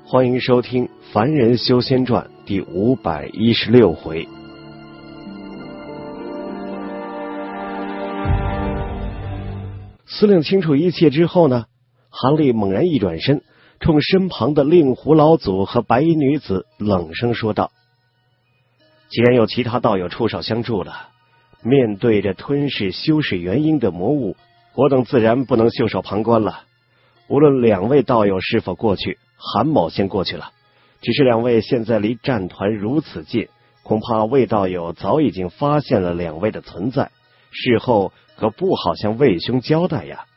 欢迎收听《凡人修仙传》第516回。司令清楚一切之后呢，韩立猛然一转身，冲身旁的令狐老祖和白衣女子冷声说道：既然有其他道友出手相助了，面对着吞噬修士元婴的魔物，我等自然不能袖手旁观了。无论两位道友是否过去，韩某先过去了，只是两位现在离战团如此近，恐怕魏道友早已经发现了两位的存在，事后可不好向魏兄交代呀。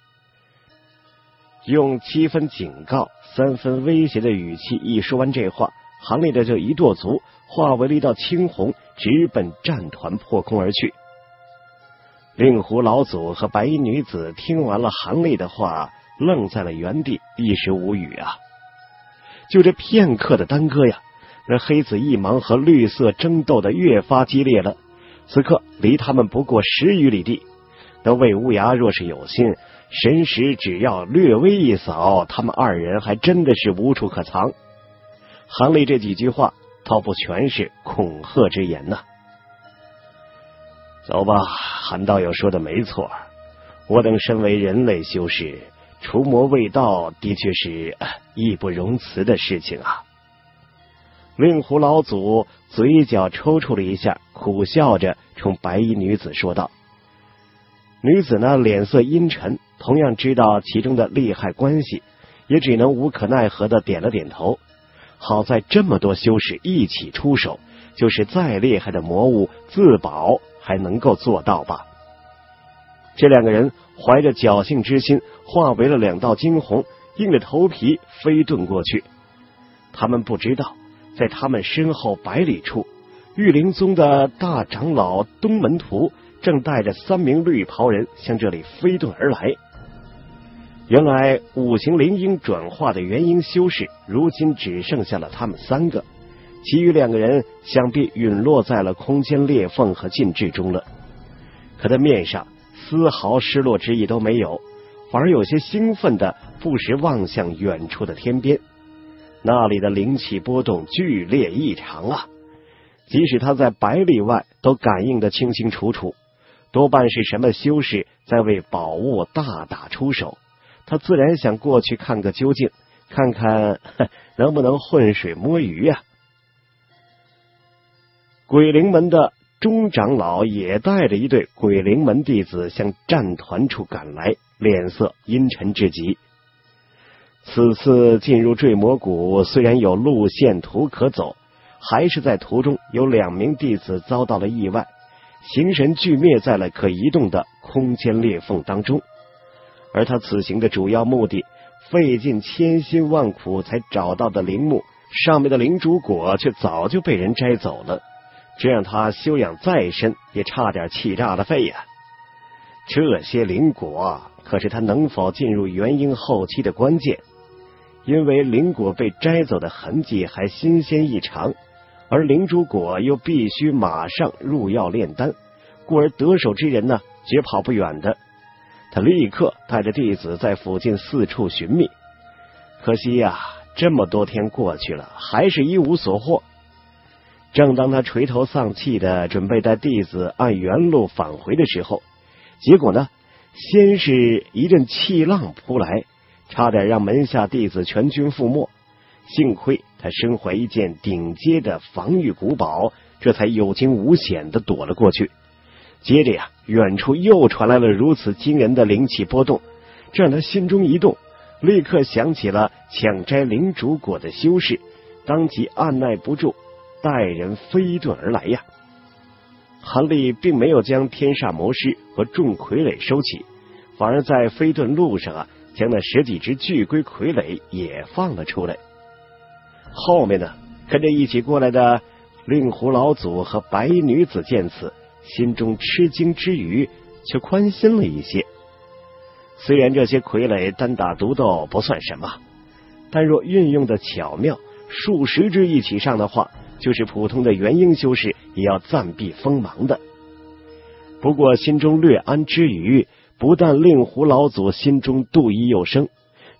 用7分警告3分威胁的语气一说完这话，韩立的就一跺足，化为了一道青红，直奔战团破空而去。令狐老祖和白衣女子听完了韩立的话，愣在了原地，一时无语啊。就这片刻的耽搁呀，那黑紫一芒和绿色争斗的越发激烈了。此刻离他们不过10余里地，那魏无涯若是有心，神识只要略微一扫，他们二人还真的是无处可藏。韩立这几句话倒不全是恐吓之言呐。走吧，韩道友说的没错，我等身为人类修士，除魔卫道的确是义不容辞的事情啊。令狐老祖嘴角抽搐了一下，苦笑着冲白衣女子说道。女子呢脸色阴沉，同样知道其中的利害关系，也只能无可奈何的点了点头。好在这么多修士一起出手，就是再厉害的魔物自保还能够做到吧。这两个人怀着侥幸之心，化为了2道惊鸿，硬着头皮飞遁过去。他们不知道，在他们身后100里处，玉灵宗的大长老东门徒正带着3名绿袍人向这里飞遁而来。原来五行灵婴转化的元婴修士，如今只剩下了他们3个，其余2个人想必陨落在了空间裂缝和禁制中了。可他面上丝毫失落之意都没有，反而有些兴奋的不时望向远处的天边。那里的灵气波动剧烈异常啊，即使他在100里外都感应得清清楚楚，多半是什么修士在为宝物大打出手。他自然想过去看个究竟，看看能不能浑水摸鱼啊。鬼灵门的钟长老也带着一队鬼灵门弟子向战团处赶来，脸色阴沉至极。此次进入坠魔谷，虽然有路线图可走，还是在途中有2名弟子遭到了意外，形神俱灭在了可移动的空间裂缝当中。而他此行的主要目的，费尽千辛万苦才找到的灵木上面的灵珠果却早就被人摘走了，这让他修养再深也差点气炸了肺呀。这些灵果可是他能否进入元婴后期的关键，因为灵果被摘走的痕迹还新鲜异常，而灵珠果又必须马上入药炼丹，故而得手之人呢绝跑不远的。他立刻带着弟子在附近4处寻觅，可惜呀，这么多天过去了，还是一无所获。正当他垂头丧气的准备带弟子按原路返回的时候，结果呢，先是一阵气浪扑来，差点让门下弟子全军覆没。幸亏他身怀一件顶阶的防御古宝，这才有惊无险的躲了过去。接着呀，远处又传来了如此惊人的灵气波动，这让他心中一动，立刻想起了抢摘灵烛果的修士，当即按耐不住，带人飞遁而来呀。韩立并没有将天煞魔师和众傀儡收起，反而在飞遁路上将那10几只巨龟傀儡也放了出来。后面呢，跟着一起过来的令狐老祖和白衣女子见此，心中吃惊之余却宽心了一些。虽然这些傀儡单打独斗不算什么，但若运用的巧妙，数10只一起上的话，就是普通的元婴修士也要暂避锋芒的。不过心中略安之余，不但令狐老祖心中妒意又生，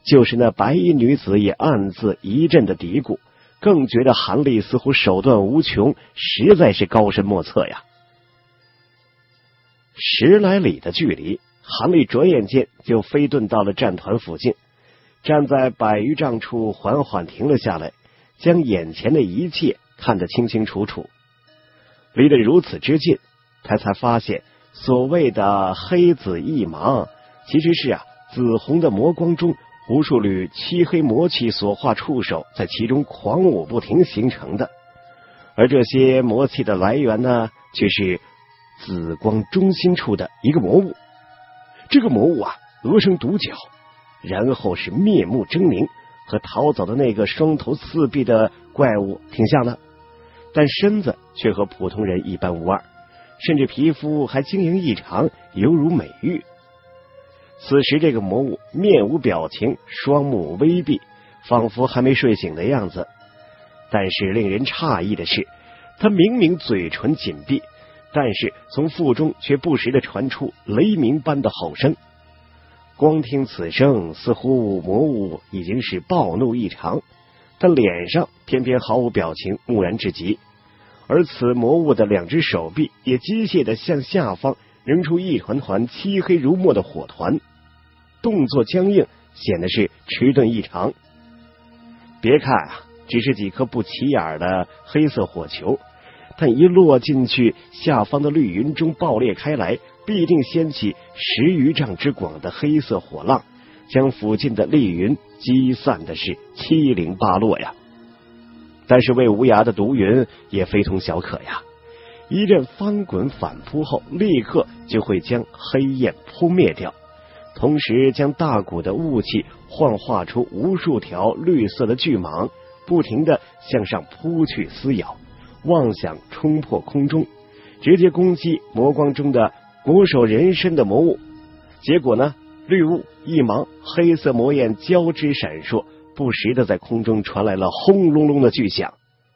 就是那白衣女子也暗自一阵的嘀咕，更觉得韩立似乎手段无穷，实在是高深莫测呀。10来里的距离，韩立转眼间就飞遁到了战团附近，站在100余丈处缓缓停了下来，将眼前的一切看得清清楚楚。离得如此之近，他才发现所谓的黑紫一芒，其实是紫红的魔光中无数缕漆黑魔气所化触手在其中狂舞不停形成的，而这些魔气的来源呢，却是紫光中心处的一个魔物。这个魔物额生独角，然后是面目狰狞，和逃走的那个双头四臂的怪物挺像的，但身子却和普通人一般无二，甚至皮肤还晶莹异常，犹如美玉。此时这个魔物面无表情，双目微闭，仿佛还没睡醒的样子。但是令人诧异的是，他明明嘴唇紧闭，但是从腹中却不时地传出雷鸣般的吼声。光听此声，似乎魔物已经是暴怒异常，但脸上偏偏毫无表情，木然至极。而此魔物的2只手臂也机械地向下方扔出一团团漆黑如墨的火团，动作僵硬，显得是迟钝异常。别看只是几颗不起眼的黑色火球，但一落进去，下方的绿云中爆裂开来，必定掀起10余丈之广的黑色火浪，将附近的丽云击散的是七零八落呀。但是魏无涯的毒云也非同小可呀，一阵翻滚反扑后，立刻就会将黑焰扑灭掉，同时将大股的雾气幻化出无数条绿色的巨蟒，不停地向上扑去撕咬，妄想冲破空中，直接攻击魔光中的魔首人身的魔物。结果呢，绿雾一芒，黑色魔焰交织闪烁，不时的在空中传来了轰隆隆的巨响。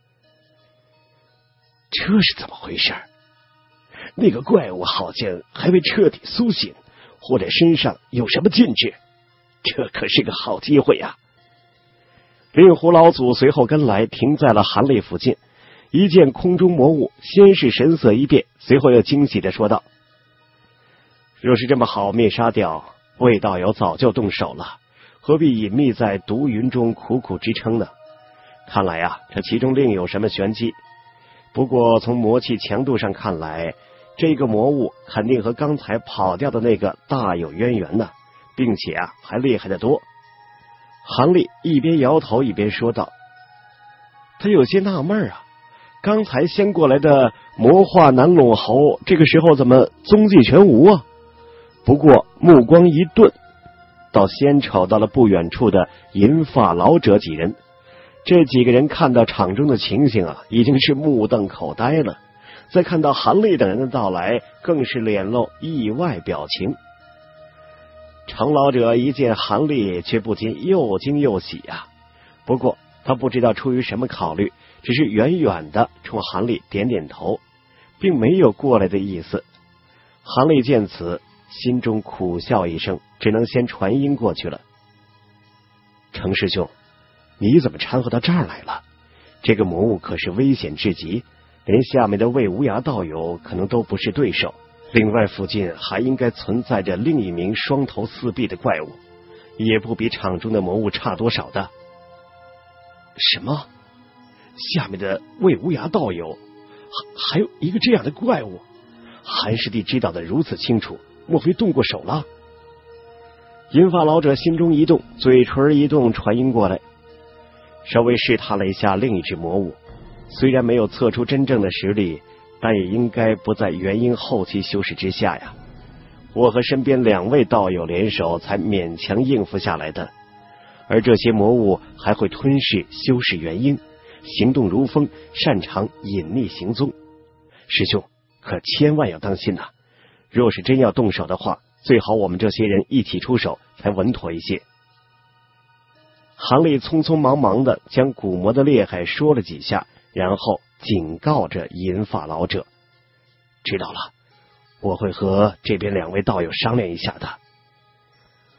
这是怎么回事？那个怪物好像还未彻底苏醒，或者身上有什么禁制，这可是个好机会呀！令狐老祖随后跟来，停在了韩立附近，一见空中魔物，先是神色一变，随后又惊喜地说道：若是这么好灭杀掉，魏道友早就动手了，何必隐秘在毒云中苦苦支撑呢？看来这其中另有什么玄机。不过从魔气强度上看来，这个魔物肯定和刚才跑掉的那个大有渊源呢，并且还厉害得多。韩立一边摇头一边说道。他有些纳闷刚才先过来的魔化南陇侯，这个时候怎么踪迹全无啊？不过目光一顿，倒先瞅到了不远处的银发老者几人。这几个人看到场中的情形已经是目瞪口呆了，再看到韩立等人的到来，更是脸露意外表情。程老者一见韩立，却不禁又惊又喜不过他不知道出于什么考虑，只是远远的冲韩立点点头，并没有过来的意思。韩立见此，心中苦笑一声，只能先传音过去了。程师兄，你怎么掺和到这儿来了？这个魔物可是危险至极，连下面的魏无涯道友可能都不是对手。另外附近还应该存在着另一名双头四臂的怪物，也不比场中的魔物差多少的。什么？下面的魏无涯道友还有一个这样的怪物？韩师弟知道的如此清楚，莫非动过手了？银发老者心中一动，嘴唇一动，传音过来，稍微试探了一下另一只魔物，虽然没有测出真正的实力，但也应该不在元婴后期修士之下呀。我和身边2位道友联手，才勉强应付下来的。而这些魔物还会吞噬修士元婴，行动如风，擅长隐匿行踪。师兄，可千万要当心呐！若是真要动手的话，最好我们这些人一起出手，才稳妥一些。韩立匆匆忙忙的将蛊魔的厉害说了几下，然后警告着银发老者：知道了，我会和这边2位道友商量一下的。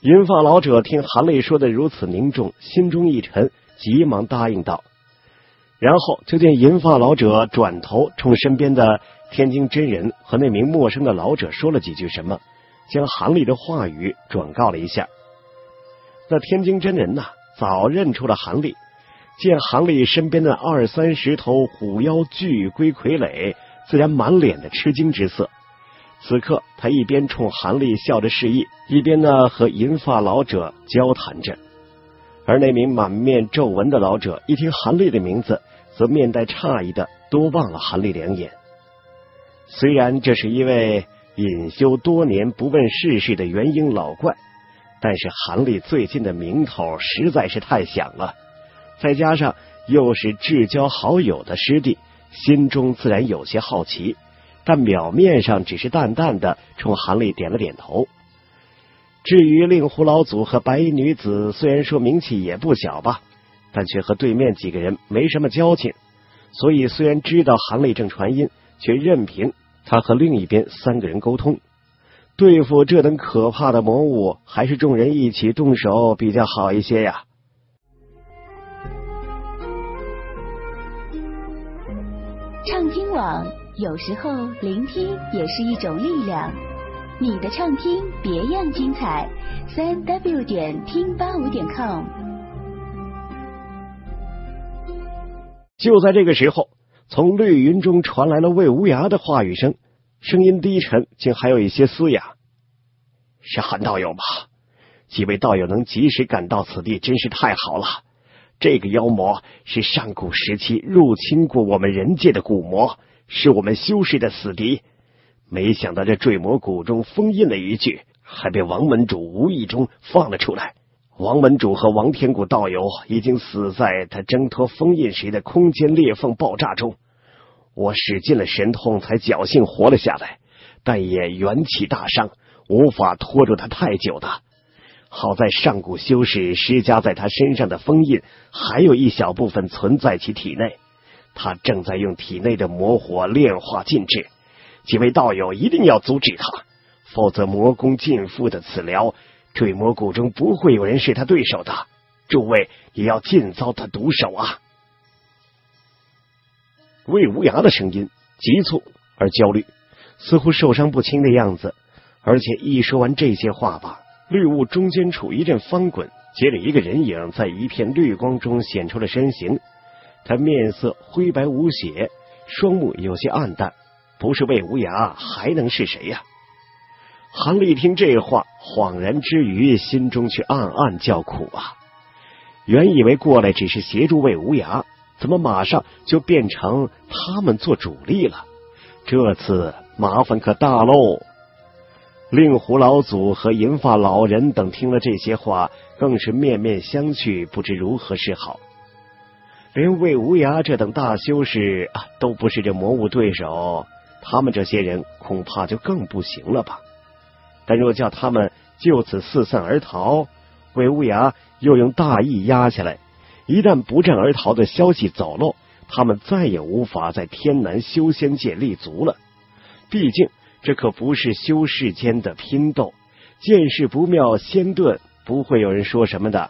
银发老者听韩立说的如此凝重，心中一沉，急忙答应道。然后就见银发老者转头冲身边的天津真人和那名陌生的老者说了几句什么，将韩立的话语转告了一下。那天津真人早认出了韩立，见韩立身边的20-30头虎腰巨龟傀儡，自然满脸的吃惊之色。此刻他一边冲韩立笑着示意，一边和银发老者交谈着。而那名满面皱纹的老者一听韩立的名字，则面带诧异的多望了韩立两眼。虽然这是一位隐修多年不问世事的元婴老怪，但是韩立最近的名头实在是太响了，再加上又是至交好友的师弟，心中自然有些好奇，但表面上只是淡淡的冲韩立点了点头。至于令狐老祖和白衣女子，虽然说名气也不小吧，但却和对面几个人没什么交情，所以虽然知道韩立正传音，却任凭他和另一边3个人沟通。对付这等可怕的魔物，还是众人一起动手比较好一些呀。 畅听网，有时候聆听也是一种力量。你的畅听别样精彩，3w 点听85点com。 就在这个时候，从绿云中传来了魏无涯的话语声，声音低沉，竟还有一些嘶哑。是韩道友吧？几位道友能及时赶到此地，真是太好了。这个妖魔是上古时期入侵过我们人界的古魔，是我们修士的死敌。没想到这坠魔谷中封印了一具，还被王门主无意中放了出来。王门主和王天谷道友已经死在他挣脱封印时的空间裂缝爆炸中，我使尽了神通才侥幸活了下来，但也元气大伤，无法拖住他太久的。好在上古修士施加在他身上的封印还有一小部分存在其体内，他正在用体内的魔火炼化禁制。几位道友一定要阻止他，否则魔功尽复的此辽坠魔谷中不会有人是他对手的，诸位也要尽遭他毒手啊。魏无涯的声音急促而焦虑，似乎受伤不轻的样子，而且一说完这些话吧，绿雾中间处一阵翻滚，接着一个人影在一片绿光中显出了身形。他面色灰白无血，双目有些暗淡，不是魏无涯还能是谁呀？韩立听这话，恍然之余，心中却暗暗叫苦啊。原以为过来只是协助魏无涯，怎么马上就变成他们做主力了？这次麻烦可大喽！令狐老祖和银发老人等听了这些话，更是面面相觑，不知如何是好。连魏无涯这等大修士都不是这魔物对手，他们这些人恐怕就更不行了吧。但若叫他们就此四散而逃，魏无涯又用大义压下来，一旦不战而逃的消息走漏，他们再也无法在天南修仙界立足了。毕竟这可不是修士间的拼斗，见势不妙先遁，不会有人说什么的。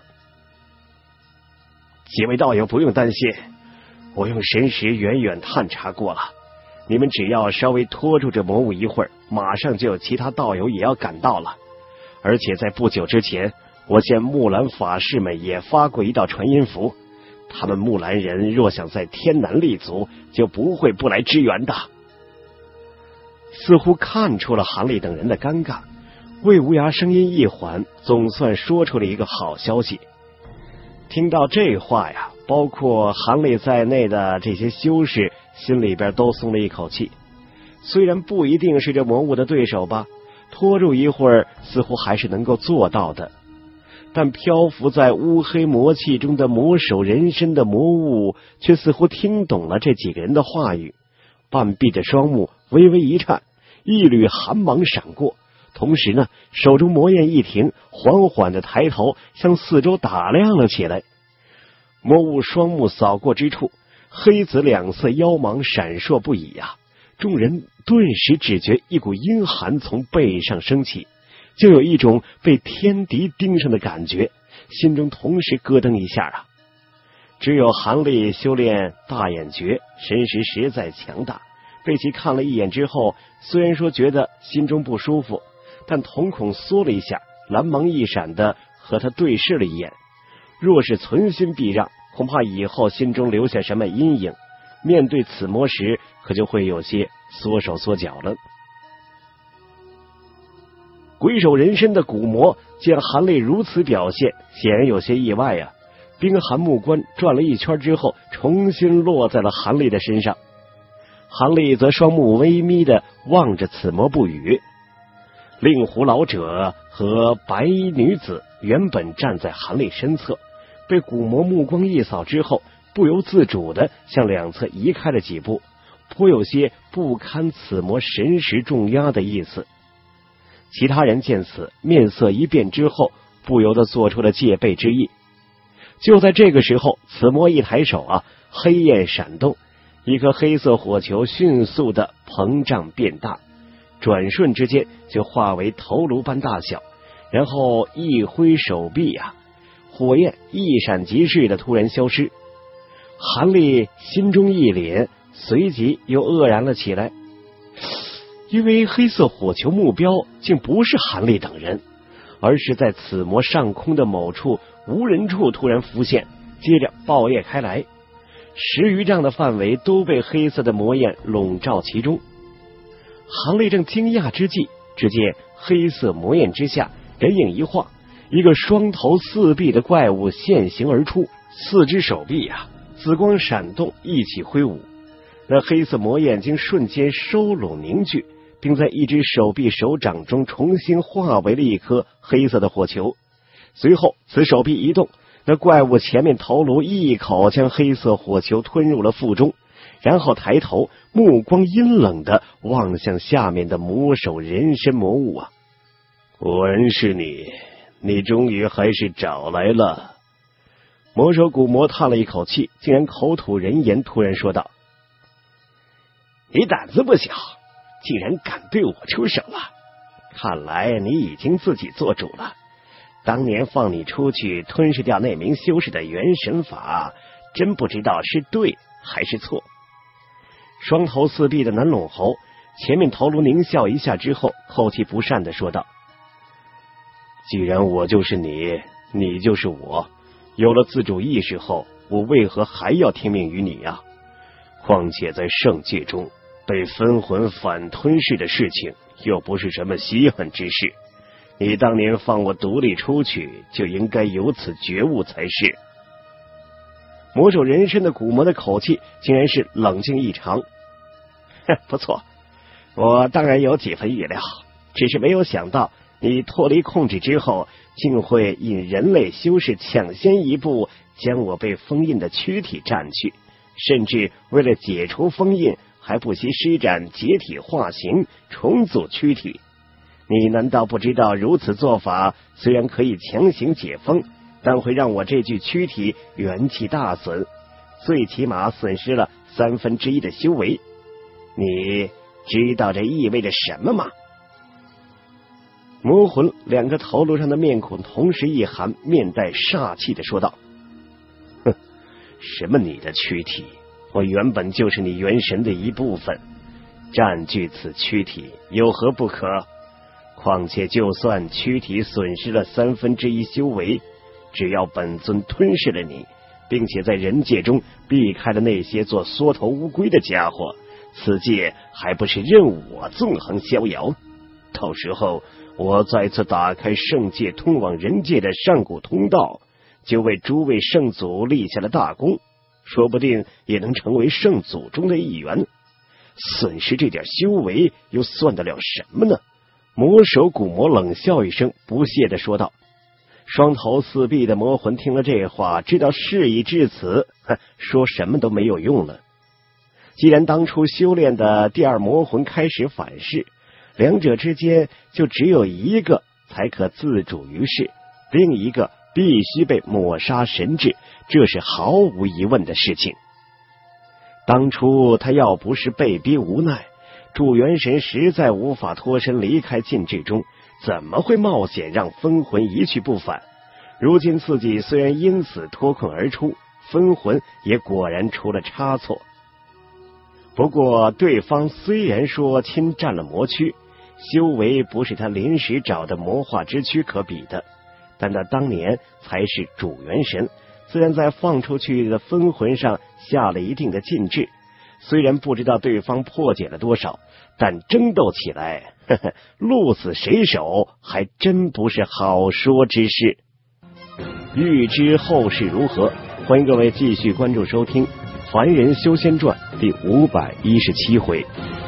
几位道友不用担心，我用神识远远探查过了，你们只要稍微拖住这魔物一会儿，马上就有其他道友也要赶到了。而且在不久之前，我见木兰法师们也发过一道传音符，他们木兰人若想在天南立足，就不会不来支援的。似乎看出了韩立等人的尴尬，魏无涯声音一缓，总算说出了一个好消息。听到这话呀，包括韩立在内的这些修士心里边都松了一口气。虽然不一定是这魔物的对手吧，拖住一会儿似乎还是能够做到的。但漂浮在乌黑魔气中的魔手人身的魔物却似乎听懂了这几个人的话语，半闭着双目微微一颤，一缕寒芒闪过，同时呢，手中魔焰一停，缓缓的抬头向四周打量了起来。魔物双目扫过之处，黑紫两色妖芒闪烁不已啊！众人顿时只觉一股阴寒从背上升起， 就有一种被天敌盯上的感觉，心中同时咯噔一下啊。只有韩立修炼大眼诀，神识实在强大，被其看了一眼之后，虽然说觉得心中不舒服，但瞳孔缩了一下，蓝芒一闪的和他对视了一眼。若是存心避让，恐怕以后心中留下什么阴影，面对此魔时可就会有些缩手缩脚了。鬼手人身的古魔见韩立如此表现，显然有些意外啊。冰寒目光转了一圈之后，重新落在了韩立的身上。韩立则双目微眯的望着此魔不语。令狐老者和白衣女子原本站在韩立身侧，被古魔目光一扫之后，不由自主的向两侧移开了几步，颇有些不堪此魔神识重压的意思。其他人见此，面色一变之后，不由得做出了戒备之意。就在这个时候，此魔一抬手啊，黑焰闪动，一颗黑色火球迅速的膨胀变大，转瞬之间就化为头颅般大小，然后一挥手臂啊，火焰一闪即逝的突然消失。韩立心中一凛，随即又愕然了起来，因为黑色火球目标竟不是韩立等人，而是在此魔上空的某处无人处突然浮现，接着爆裂开来，10余丈的范围都被黑色的魔焰笼罩其中。韩立正惊讶之际，只见黑色魔焰之下人影一晃，一个双头四臂的怪物现形而出，四只手臂啊，紫光闪动，一起挥舞。那黑色魔焰经瞬间收拢凝聚，并在一只手臂手掌中重新化为了一颗黑色的火球。随后此手臂一动，那怪物前面头颅一口将黑色火球吞入了腹中，然后抬头，目光阴冷的望向下面的魔手人身魔物啊！果然是你，你终于还是找来了。魔手古魔叹了一口气，竟然口吐人言，突然说道：你胆子不小，竟然敢对我出手啊！看来你已经自己做主了。当年放你出去吞噬掉那名修士的元神法，真不知道是对还是错。双头四臂的南陇侯前面头颅狞笑一下之后，口气不善的说道：既然我就是你，你就是我，有了自主意识后，我为何还要听命于你啊？况且在圣界中被分魂反吞噬的事情又不是什么稀罕之事，你当年放我独立出去，就应该有此觉悟才是。魔手人身的古魔的口气竟然是冷静异常。不错，我当然有几分预料，只是没有想到你脱离控制之后，竟会引人类修士抢先一步将我被封印的躯体占去，甚至为了解除封印，还不惜施展解体化形，重组躯体。你难道不知道如此做法虽然可以强行解封，但会让我这具躯体元气大损，最起码损失了1/3的修为。你知道这意味着什么吗？魔魂两个头颅上的面孔同时一寒，面带煞气的说道：哼，什么你的躯体？我原本就是你元神的一部分，占据此躯体有何不可？况且就算躯体损失了1/3修为，只要本尊吞噬了你，并且在人界中避开了那些做缩头乌龟的家伙，此界还不是任我纵横逍遥？到时候我再次打开圣界通往人界的上古通道，就为诸位圣祖立下了大功，说不定也能成为圣祖中的一员。损失这点修为又算得了什么呢？魔手古魔冷笑一声，不屑地说道。双头四臂的魔魂听了这话，知道事已至此，说什么都没有用了。既然当初修炼的第二魔魂开始反噬，两者之间就只有一个才可自主于世，另一个必须被抹杀神智，这是毫无疑问的事情。当初他要不是被逼无奈，祝元神实在无法脱身离开禁制中， 怎么会冒险让分魂一去不返？如今自己虽然因此脱困而出，分魂也果然出了差错。不过对方虽然说侵占了魔躯，修为不是他临时找的魔化之躯可比的，但他当年才是主元神，自然在放出去的分魂上下了一定的禁制。虽然不知道对方破解了多少，但争斗起来，鹿死谁手还真不是好说之事。欲知后事如何，欢迎各位继续关注收听《凡人修仙传》第517回。